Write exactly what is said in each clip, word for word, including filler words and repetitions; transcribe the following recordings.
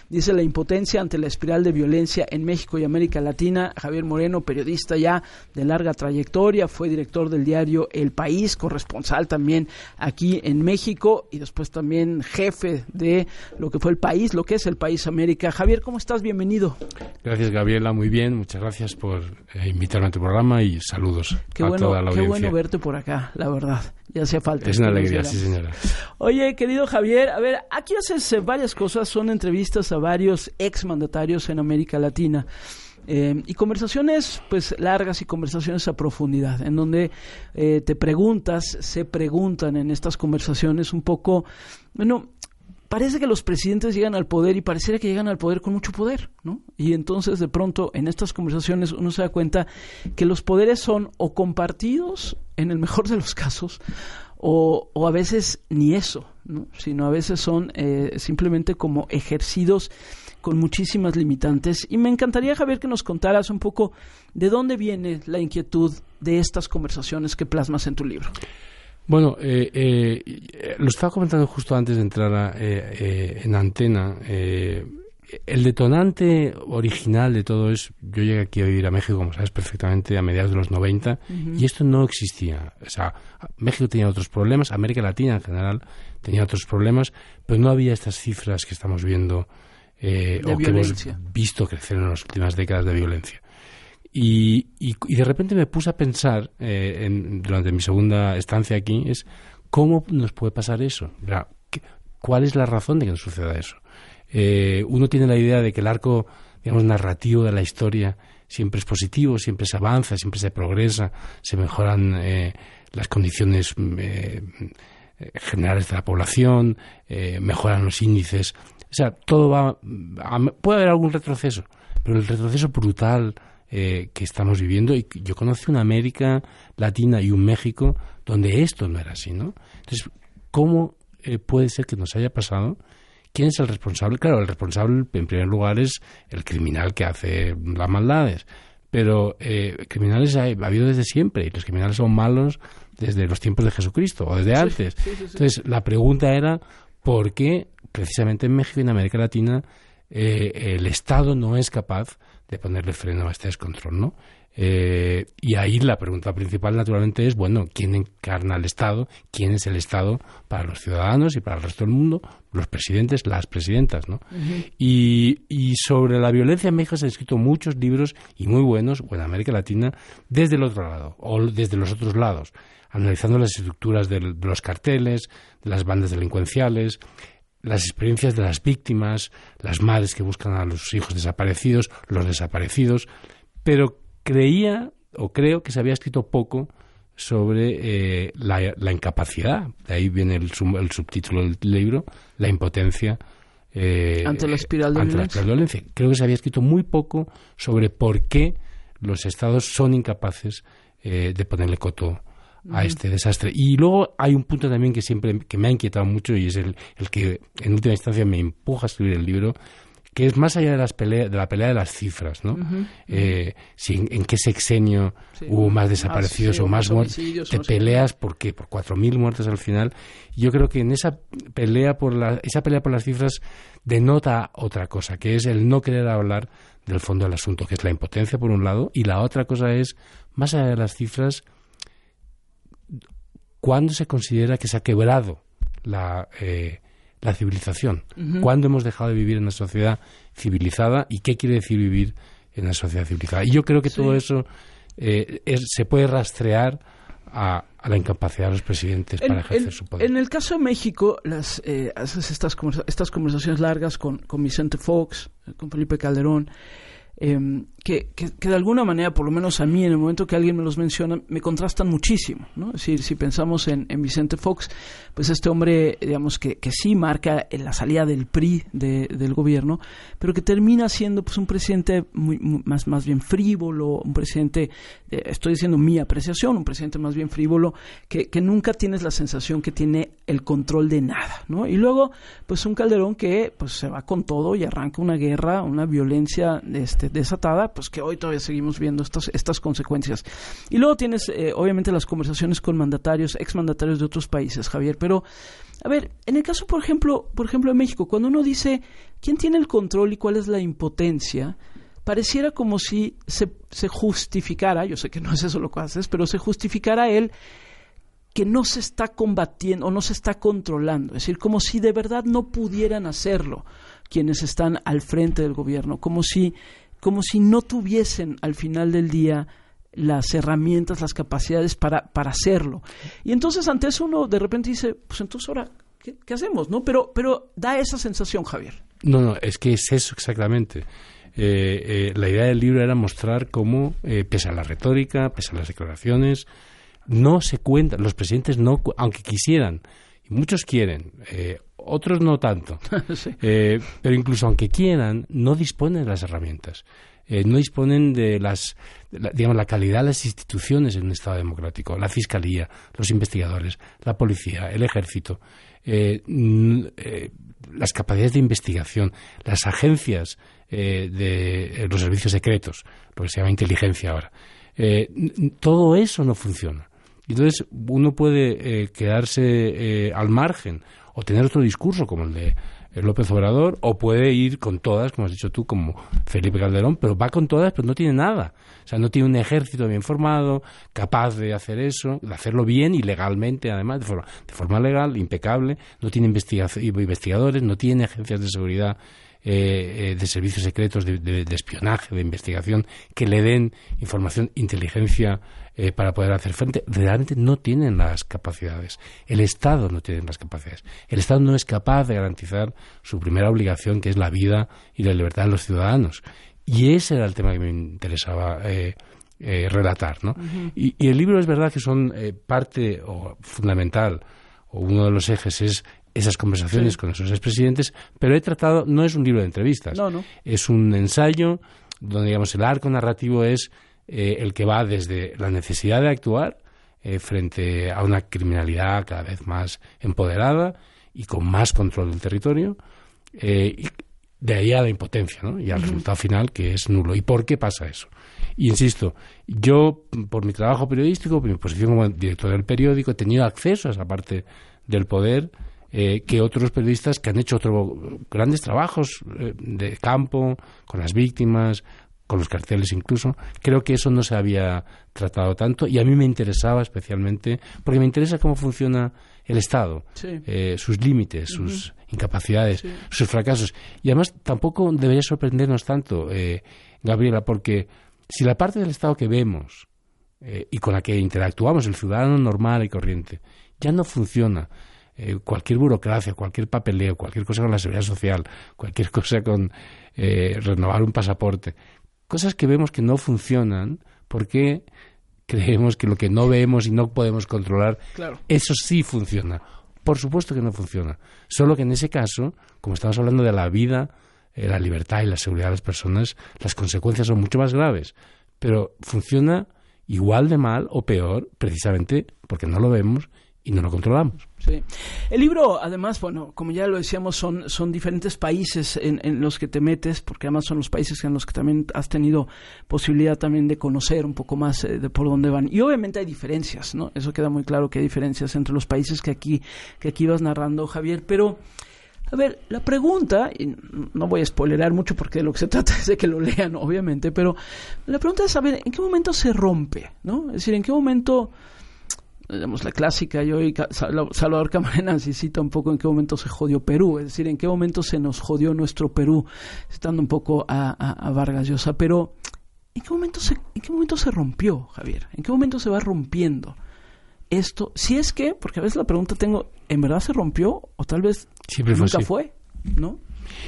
dice la impotencia ante la espiral de violencia en México y América Latina. Javier Moreno, periodista ya de larga trayectoria, fue director del diario El País, corresponsal también aquí en México y después también jefe de lo que fue El País, lo que es El País América. Javier, ¿cómo estás? Bienvenido. Gracias, Gabriela, muy bien, muchas gracias por eh, invitarme a tu programa y saludos qué a bueno, toda la audiencia. Qué bueno verte por acá, la verdad, ya hacía falta. Es una alegría, sí señora. Oye, querido Javier, a ver, aquí haces eh, varias cosas, son entrevistas a varios exmandatarios en América Latina. Eh, y conversaciones pues largas y conversaciones a profundidad, en donde eh, te preguntas, se preguntan en estas conversaciones un poco, bueno, parece que los presidentes llegan al poder y pareciera que llegan al poder con mucho poder, ¿no? Y entonces de pronto en estas conversaciones uno se da cuenta que los poderes son o compartidos, en el mejor de los casos, o, o a veces ni eso, ¿no? Sino a veces son eh, simplemente como ejercidos con muchísimas limitantes. Y me encantaría, Javier, que nos contaras un poco de dónde viene la inquietud de estas conversaciones que plasmas en tu libro. Bueno, eh, eh, lo estaba comentando justo antes de entrar a, eh, eh, en antena. Eh, el detonante original de todo es, yo llegué aquí a vivir a México, como sabes perfectamente, a mediados de los noventa, uh-huh. y esto no existía. O sea, México tenía otros problemas, América Latina en general tenía otros problemas, pero no había estas cifras que estamos viendo Eh, o violencia. Que hemos visto crecer en las últimas décadas de violencia. Y, y, y de repente me puse a pensar, eh, en, durante mi segunda estancia aquí, es cómo nos puede pasar eso. ¿Qué, ¿Cuál es la razón de que nos suceda eso? Eh, uno tiene la idea de que el arco, digamos, narrativo de la historia siempre es positivo, siempre se avanza, siempre se progresa, se mejoran eh, las condiciones eh, generales de la población, eh, mejoran los índices. O sea, todo va... A, puede haber algún retroceso, pero el retroceso brutal eh, que estamos viviendo, y yo conocí una América Latina y un México donde esto no era así, ¿no? Entonces, ¿cómo eh, puede ser que nos haya pasado? ¿Quién es el responsable? Claro, el responsable, en primer lugar, es el criminal que hace las maldades, pero eh, criminales hay, ha habido desde siempre, y los criminales son malos desde los tiempos de Jesucristo, o desde antes. Sí, sí, sí, sí. Entonces, la pregunta era, ¿por qué precisamente en México y en América Latina eh, el Estado no es capaz de ponerle freno a este descontrol, ¿no? Eh, y ahí la pregunta principal, naturalmente, es, bueno, ¿quién encarna el Estado? ¿Quién es el Estado para los ciudadanos y para el resto del mundo? Los presidentes, las presidentas, ¿no? Uh-huh. Y, y sobre la violencia en México se han escrito muchos libros, y muy buenos, o en América Latina, desde el otro lado, o desde los otros lados, analizando las estructuras de, de los carteles, de las bandas delincuenciales, las experiencias de las víctimas, las madres que buscan a los hijos desaparecidos, los desaparecidos, pero creía o creo que se había escrito poco sobre eh, la, la incapacidad, de ahí viene el, sub, el subtítulo del libro, la impotencia eh, ante la espiral de ante violencia. la espiral de violencia. Creo que se había escrito muy poco sobre por qué los estados son incapaces eh, de ponerle coto a este desastre. Y luego hay un punto también que siempre que me ha inquietado mucho, y es el, el que en última instancia me empuja a escribir el libro, que es más allá de las peleas, de la pelea de las cifras, ¿no? Uh-huh. Eh, si en, en qué sexenio sí, hubo más desaparecidos ah, sí, o más muertos, te peleas por qué, por cuatro mil muertes al final. Yo creo que en esa pelea por la, esa pelea por las cifras denota otra cosa, que es el no querer hablar del fondo del asunto, que es la impotencia por un lado, y la otra cosa es, más allá de las cifras, ¿cuándo se considera que se ha quebrado la, eh, la civilización? Uh-huh. ¿Cuándo hemos dejado de vivir en una sociedad civilizada? ¿Y qué quiere decir vivir en una sociedad civilizada? Y yo creo que sí. todo eso eh, es, se puede rastrear a, a la incapacidad de los presidentes en, para ejercer en, su poder. En el caso de México, las, eh, haces estas, conversa- estas conversaciones largas con, con Vicente Fox, con Felipe Calderón, Eh, que, que, que de alguna manera, por lo menos a mí, en el momento que alguien me los menciona, me contrastan muchísimo, ¿no? Es decir, si pensamos en, en Vicente Fox, pues este hombre, digamos, que, que sí marca la salida del P R I de, del gobierno, pero que termina siendo pues un presidente muy, muy, más, más bien frívolo, un presidente, eh, estoy diciendo mi apreciación, un presidente más bien frívolo, que, que nunca tienes la sensación que tiene el control de nada, ¿no? Y luego, pues un Calderón que pues se va con todo y arranca una guerra, una violencia este, desatada, pues que hoy todavía seguimos viendo estas, estas consecuencias. Y luego tienes, eh, obviamente, las conversaciones con mandatarios, exmandatarios de otros países, Javier. Pero, a ver, en el caso, por ejemplo, por ejemplo, de México, cuando uno dice quién tiene el control y cuál es la impotencia, pareciera como si se, se justificara, yo sé que no es eso lo que haces, pero se justificara él que no se está combatiendo o no se está controlando, es decir, como si de verdad no pudieran hacerlo quienes están al frente del gobierno, como si, como si no tuviesen al final del día las herramientas, las capacidades para, para hacerlo. Y entonces ante eso uno de repente dice, pues entonces ahora, ¿qué, qué hacemos? ¿No? Pero, pero da esa sensación, Javier. No, no, es que es eso exactamente. Eh, eh, la idea del libro era mostrar cómo, eh, pese a la retórica, pese a las declaraciones, no se cuentan, los presidentes no, aunque quisieran, y muchos quieren, eh, otros no tanto, sí. eh, pero incluso aunque quieran, no disponen de las herramientas, eh, no disponen de las, de la, digamos, la calidad de las instituciones en un Estado democrático, la Fiscalía, los investigadores, la Policía, el Ejército, eh, eh, las capacidades de investigación, las agencias eh, de eh, los servicios secretos, lo que se llama inteligencia ahora, eh, todo eso no funciona. Entonces uno puede eh, quedarse eh, al margen o tener otro discurso como el de López Obrador, o puede ir con todas, como has dicho tú, como Felipe Calderón, pero va con todas, pero no tiene nada. O sea, no tiene un ejército bien formado, capaz de hacer eso, de hacerlo bien y legalmente, además, de forma, de forma legal, impecable. No tiene investiga- investigadores, no tiene agencias de seguridad, eh, eh, de servicios secretos, de, de, de espionaje, de investigación, que le den información, inteligencia, Eh, para poder hacer frente. Realmente no tienen las capacidades. El Estado no tiene las capacidades. El Estado no es capaz de garantizar su primera obligación, que es la vida y la libertad de los ciudadanos. Y ese era el tema que me interesaba eh, eh, relatar, ¿no? Uh-huh. Y, y el libro es verdad que son eh, parte o fundamental, o uno de los ejes es esas conversaciones sí. con esos expresidentes, pero he tratado, no es un libro de entrevistas, no, no. es un ensayo donde, digamos, el arco narrativo es Eh, el que va desde la necesidad de actuar eh, frente a una criminalidad cada vez más empoderada y con más control del territorio, eh, y de ahí a la impotencia, ¿no? Y al uh-huh. resultado final, que es nulo. ¿Y por qué pasa eso? Y insisto, yo, por mi trabajo periodístico, por mi posición como director del periódico, he tenido acceso a esa parte del poder eh, que otros periodistas que han hecho otros grandes trabajos eh, de campo, con las víctimas, con los carteles incluso. Creo que eso no se había tratado tanto y a mí me interesaba especialmente porque me interesa cómo funciona el Estado, sí. eh, sus límites, uh-huh. sus incapacidades, sí. sus fracasos. Y además tampoco debería sorprendernos tanto, eh, Gabriela, porque si la parte del Estado que vemos eh, y con la que interactuamos, el ciudadano normal y corriente, ya no funciona, eh, cualquier burocracia, cualquier papeleo, cualquier cosa con la seguridad social, cualquier cosa con eh, renovar un pasaporte, cosas que vemos que no funcionan porque creemos que lo que no vemos y no podemos controlar, claro. eso sí funciona. Por supuesto que no funciona. Solo que en ese caso, como estamos hablando de la vida, eh, la libertad y la seguridad de las personas, las consecuencias son mucho más graves. Pero funciona igual de mal o peor precisamente porque no lo vemos y no lo controlamos. Sí. El libro, además, bueno, como ya lo decíamos, son, son diferentes países en, en los que te metes, porque además son los países en los que también has tenido posibilidad también de conocer un poco más eh, de por dónde van. Y obviamente hay diferencias, ¿no? Eso queda muy claro que hay diferencias entre los países que aquí, que aquí vas narrando, Javier. Pero, a ver, la pregunta, y no voy a spoilerar mucho porque de lo que se trata es de que lo lean, obviamente, pero la pregunta es saber en qué momento se rompe, ¿no? Es decir, en qué momento... digamos, la clásica, yo y Salvador Camarena sí cita un poco en qué momento se jodió Perú, es decir, en qué momento se nos jodió nuestro Perú, citando un poco a, a, a Vargas Llosa, pero ¿en qué momento se, en qué momento se rompió, Javier? ¿En qué momento se va rompiendo esto? Si es que, porque a veces la pregunta tengo, ¿en verdad se rompió o tal vez Siempre nunca fue, fue? ¿No?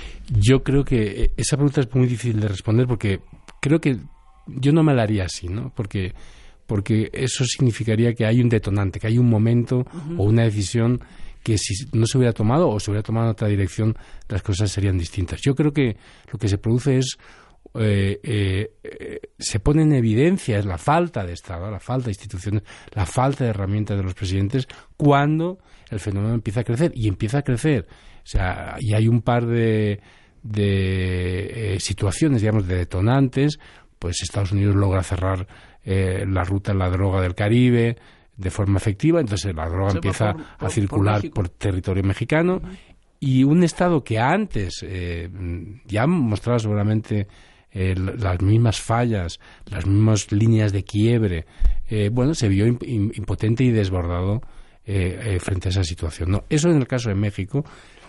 Yo creo que esa pregunta es muy difícil de responder porque creo que yo no me la haría así, ¿no? Porque porque eso significaría que hay un detonante, que hay un momento uh-huh. o una decisión que si no se hubiera tomado o se hubiera tomado en otra dirección, las cosas serían distintas. Yo creo que lo que se produce es, eh, eh, eh, se pone en evidencia es la falta de Estado, la falta de instituciones, la falta de herramientas de los presidentes cuando el fenómeno empieza a crecer, y empieza a crecer. O sea, y hay un par de, de eh, situaciones, digamos, de detonantes. pues Estados Unidos logra cerrar eh, la ruta de la droga del Caribe de forma efectiva, entonces la droga Se empieza por, a por, circular por, por territorio mexicano. Uh-huh. Y un Estado que antes eh, ya mostraba seguramente eh, las mismas fallas, las mismas líneas de quiebre, eh, bueno, se vio imp- impotente y desbordado eh, eh, frente a esa situación, ¿no? Eso en el caso de México,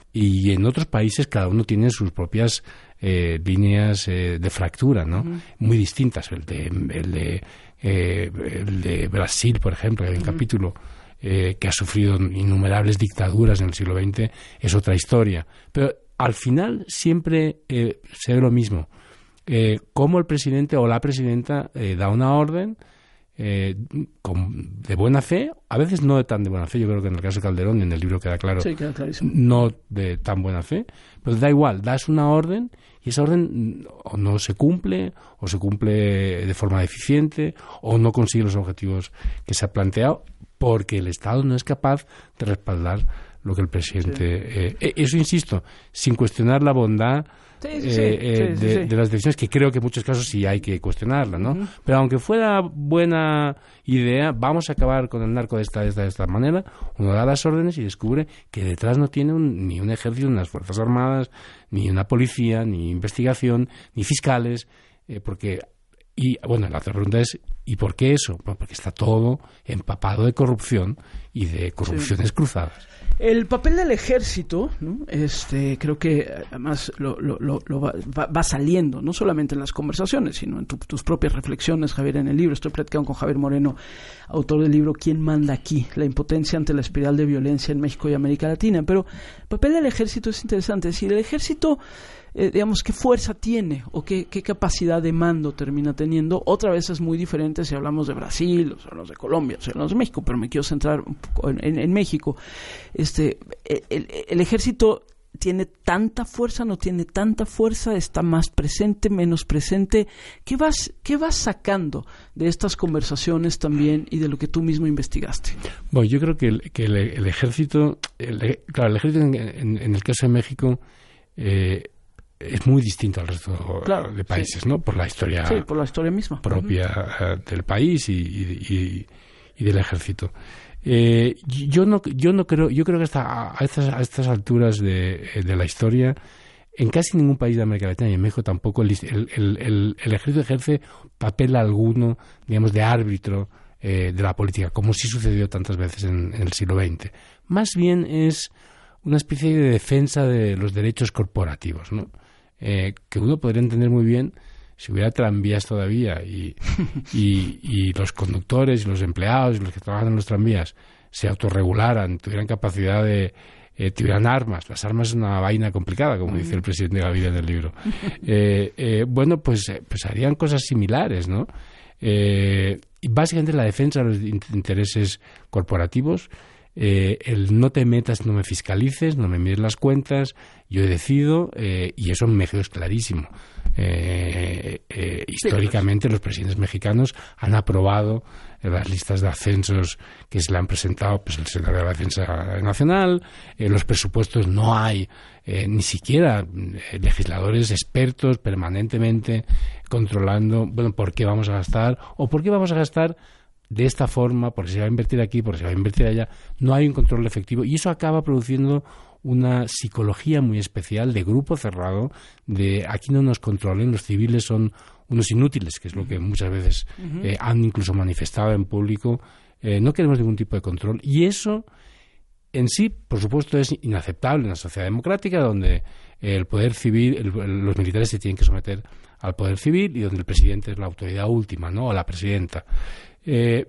y en otros países cada uno tiene sus propias eh, líneas eh, de fractura, ¿no? Uh-huh. Muy distintas. El de, el de, eh, el de Brasil, por ejemplo, hay un uh-huh. capítulo Eh, que ha sufrido innumerables dictaduras en el siglo veinte, es otra historia. Pero al final siempre eh, se ve lo mismo. Eh, cómo el presidente o la presidenta eh, da una orden eh, con, de buena fe, a veces no de tan de buena fe, yo creo que en el caso de Calderón, en el libro queda claro, sí, queda clarísimo, no de tan buena fe, pero da igual, das una orden y esa orden o no se cumple, o se cumple de forma deficiente, o no consigue los objetivos que se ha planteado, porque el Estado no es capaz de respaldar lo que el presidente... Sí. Eh, eso, insisto, sin cuestionar la bondad sí, sí, eh, eh, sí, de, sí, sí. de las decisiones, que creo que en muchos casos sí hay que cuestionarla, ¿no? Uh-huh. Pero aunque fuera buena idea, vamos a acabar con el narco de esta, de esta, de esta manera, uno da las órdenes y descubre que detrás no tiene un, ni un ejército, ni unas fuerzas armadas, ni una policía, ni investigación, ni fiscales, eh, porque... Y bueno, la otra pregunta es, ¿y por qué eso? Bueno, porque está todo empapado de corrupción y de corrupciones sí. cruzadas. El papel del ejército, ¿no? este, creo que además lo, lo, lo, lo va, va saliendo, no solamente en las conversaciones, sino en tu, tus propias reflexiones, Javier, en el libro. Estoy platicando con Javier Moreno, autor del libro ¿Quién manda aquí? La impotencia ante la espiral de violencia en México y América Latina. Pero el papel del ejército es interesante. Es decir, el ejército... Eh, digamos, qué fuerza tiene o qué, qué capacidad de mando termina teniendo. Otra vez es muy diferente si hablamos de Brasil, o si hablamos de Colombia, o si hablamos de México, pero me quiero centrar un poco en, en, en México. Este, el, el ejército tiene tanta fuerza, no tiene tanta fuerza, está más presente, menos presente. ¿Qué vas, qué vas sacando de estas conversaciones también y de lo que tú mismo investigaste? Bueno, yo creo que el, que el, el ejército, el, claro, el ejército en, en, en el caso de México, eh, es muy distinto al resto claro, de países, sí. ¿no? Por la historia, sí, por la historia misma propia uh-huh. del país y, y, y del ejército. Eh, yo no, yo no creo, yo creo que hasta a estas, a estas alturas de, de la historia, en casi ningún país de América Latina y en México tampoco el, el, el, el ejército ejerce papel alguno, digamos, de árbitro eh, de la política, como sí sucedió tantas veces en, en el siglo veinte. Más bien es una especie de defensa de los derechos corporativos, ¿no? Eh, que uno podría entender muy bien si hubiera tranvías todavía y, y, y los conductores y los empleados y los que trabajan en los tranvías se autorregularan, tuvieran capacidad de... Eh, tuvieran armas. Las armas es una vaina complicada, como dice el presidente Gaviria en el libro. Eh, eh, bueno, pues, pues harían cosas similares, ¿no? Eh, y básicamente la defensa de los intereses corporativos, Eh, el no te metas, no me fiscalices, no me mires las cuentas, yo he decidido, eh, y eso en México es clarísimo. Eh, eh, históricamente los presidentes mexicanos han aprobado eh, las listas de ascensos que se le han presentado pues el secretario de la Defensa Nacional, eh, los presupuestos no hay eh, ni siquiera eh, legisladores expertos permanentemente controlando, bueno, por qué vamos a gastar o por qué vamos a gastar de esta forma, porque se va a invertir aquí, porque se va a invertir allá. No hay un control efectivo y eso acaba produciendo una psicología muy especial de grupo cerrado, de aquí no nos controlen, los civiles son unos inútiles, que es lo que muchas veces uh-huh. eh, han incluso manifestado en público. Eh, no queremos ningún tipo de control y eso en sí, por supuesto, es inaceptable en una sociedad democrática donde el poder civil, el, los militares se tienen que someter al poder civil y donde el presidente es la autoridad última, ¿no? O la presidenta. Eh,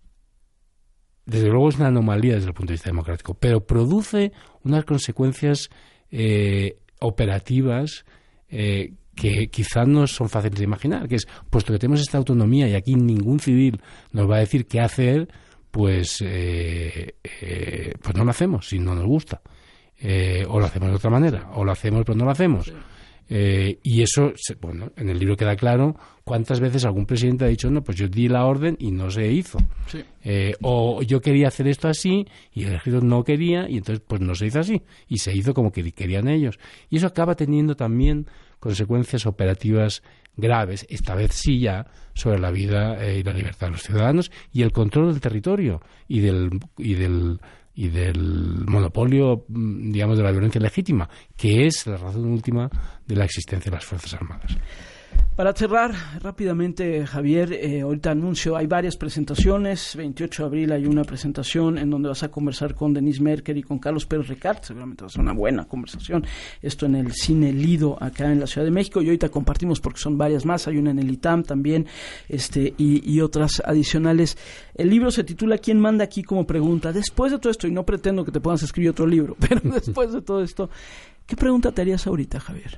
desde luego es una anomalía desde el punto de vista democrático, pero produce unas consecuencias eh, operativas eh, que quizás no son fáciles de imaginar, que es, puesto que tenemos esta autonomía y aquí ningún civil nos va a decir qué hacer, pues, eh, eh, pues no lo hacemos si no nos gusta. Eh, o lo hacemos de otra manera, o lo hacemos pero no lo hacemos. Sí. Eh, y eso, bueno, en el libro queda claro cuántas veces algún presidente ha dicho, no, pues yo di la orden y no se hizo. Sí. Eh, o yo quería hacer esto así y el ejército no quería y entonces pues no se hizo así. Y se hizo como que querían ellos. Y eso acaba teniendo también consecuencias operativas graves, esta vez sí ya, sobre la vida eh, y la libertad de los ciudadanos y el control del territorio y del y del y del monopolio, digamos, de la violencia legítima, que es la razón última de la existencia de las Fuerzas Armadas. Para cerrar rápidamente, Javier, eh, ahorita anuncio, hay varias presentaciones, veintiocho de abril hay una presentación en donde vas a conversar con Denise Merker y con Carlos Pérez Ricart, seguramente va a ser una buena conversación, esto en el Cine Lido acá en la Ciudad de México, y ahorita compartimos porque son varias más, hay una en el I T A M también, este y, y otras adicionales. El libro se titula ¿Quién manda aquí? Como pregunta. Después de todo esto, y no pretendo que te puedas escribir otro libro, pero después de todo esto, ¿qué pregunta te harías ahorita, Javier?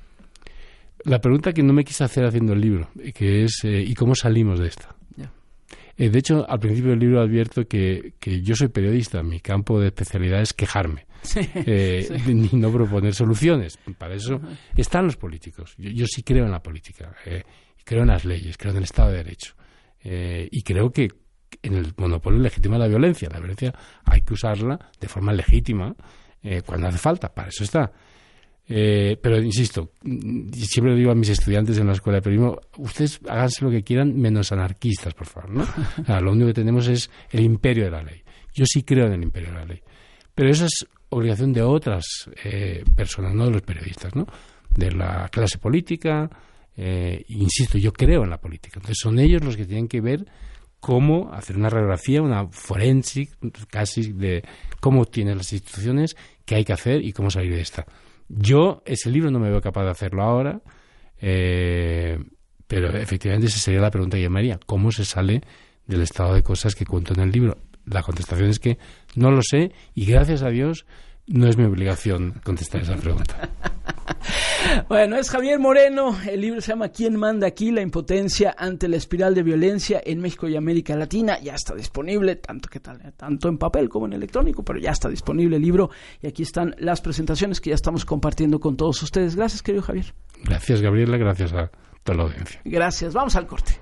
La pregunta que no me quise hacer haciendo el libro, que es eh, ¿y cómo salimos de esta? Yeah. Eh, de hecho, al principio del libro advierto que, que yo soy periodista, mi campo de especialidad es quejarme, sí, eh, sí. Ni no proponer soluciones. Para eso uh-huh. están los políticos. Yo, yo sí creo en la política, eh, creo en las leyes, creo en el Estado de Derecho eh, y creo que en el monopolio legítimo de la violencia. La violencia hay que usarla de forma legítima eh, cuando hace falta, para eso está. Eh, pero insisto, siempre lo digo a mis estudiantes en la escuela de periodismo, ustedes háganse lo que quieran menos anarquistas, por favor, ¿no? O sea, lo único que tenemos es el imperio de la ley. Yo sí creo en el imperio de la ley, pero esa es obligación de otras eh, personas, no de los periodistas, ¿no? De la clase política, eh, insisto, yo creo en la política, entonces son ellos los que tienen que ver cómo hacer una radiografía, una forensic casi de cómo tienen las instituciones, qué hay que hacer y cómo salir de esta. Yo ese libro no me veo capaz de hacerlo ahora, eh, pero efectivamente esa sería la pregunta que yo me haría. ¿Cómo se sale del estado de cosas que cuento en el libro? La contestación es que no lo sé y gracias a Dios no es mi obligación contestar esa pregunta. Bueno, es Javier Moreno, el libro se llama ¿Quién manda aquí? La impotencia ante la espiral de violencia en México y América Latina. Ya está disponible, tanto que tal, tanto en papel como en electrónico, pero ya está disponible el libro y aquí están las presentaciones que ya estamos compartiendo con todos ustedes. Gracias, querido Javier. Gracias, Gabriela, gracias a toda la audiencia. Gracias, vamos al corte.